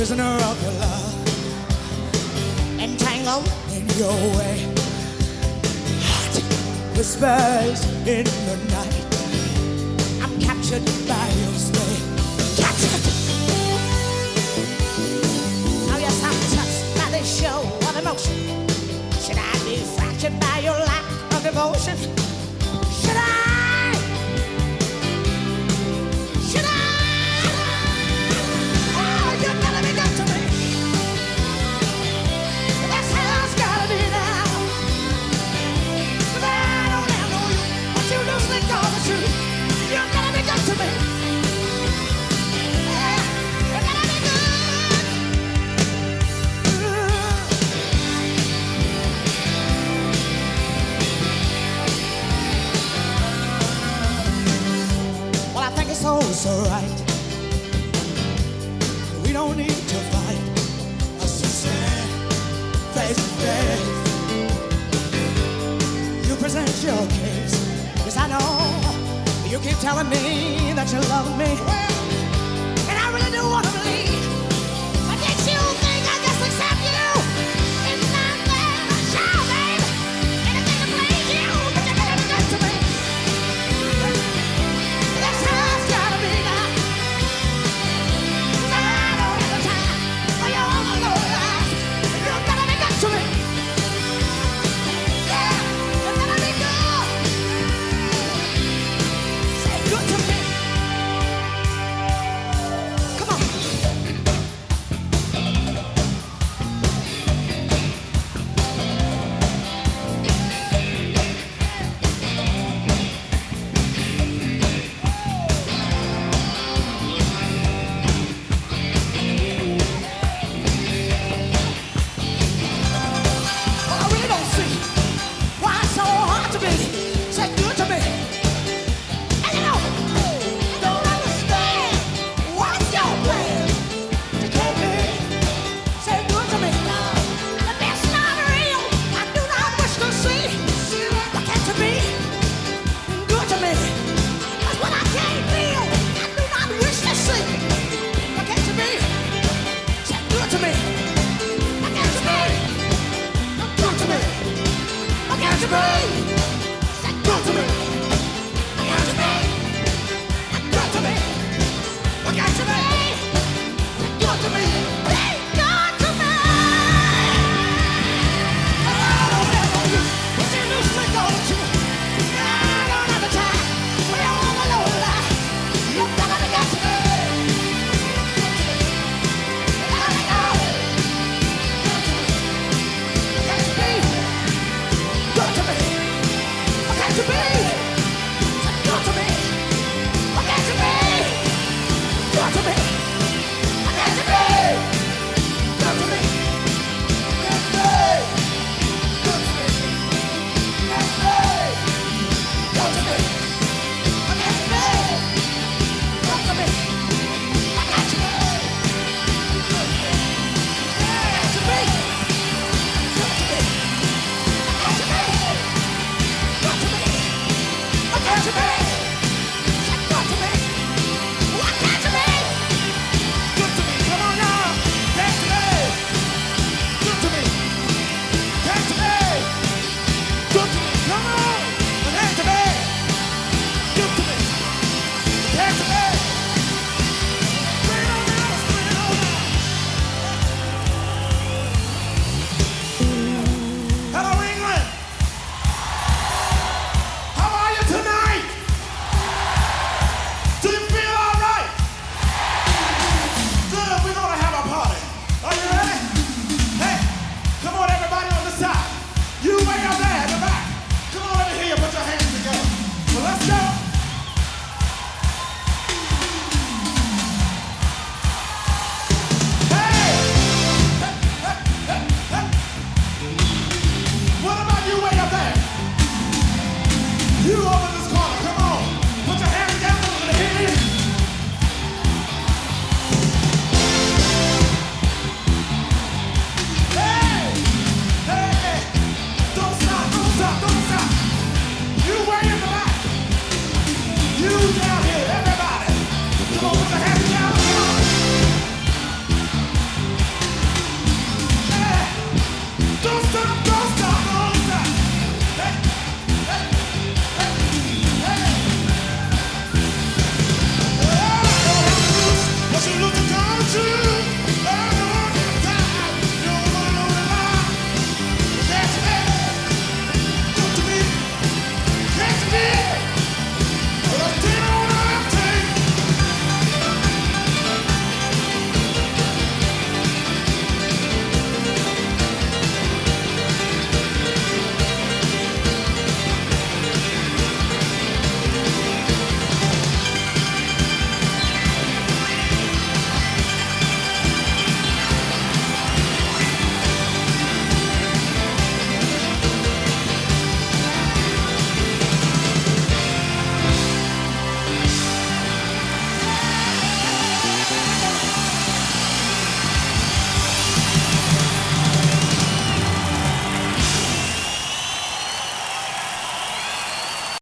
prisoner of your love, entangled in your way. Heart whispers in the night, I'm captured by your sway. Captured. Oh yes, I'm touched by this show of emotion. Should I be fractured by your lack of devotion? Should I? So right, we don't need to fight. Us to stand face to face. You present your case, yes I know. You keep telling me that you love me, and I really do want to believe. But did you think I just accept you? It's not there, but sure, babe. Anything to please you, but you gotta be good to me. That's how it's gotta be now. 'Cause I don't have the time for your overload lies. You gotta be good to me. Yeah, you gotta be good. Say good to me. Come on. Well, I really don't see why it's so hard to be. Say good to me. And you know, I don't understand what's your plan to keep me. Say good to me. If it's not real, I do not wish to see. Why can't you be good to me? That's what I can't feel. I do not wish to see. Why can't you be? Say good to me. Why can't you be? Good to me. Why can't you be? Say good to me. Why can't you be? Good to me. Why can't you be? Say good to me. Be good to me. I don't ever you. But you do slick on you. I don't have the time for your overload lie. You gotta be good to me. You gotta be good. Can't you be good to me? Why can't you be? Say good to me. Why can't you be good to me? Why can't you be good to me? Can't you be good to me? Can't you be good to me? Why can't you be good to me? Why can't you be good to me? Can't you be good to me? Why can't you be good to me? Why can't you be?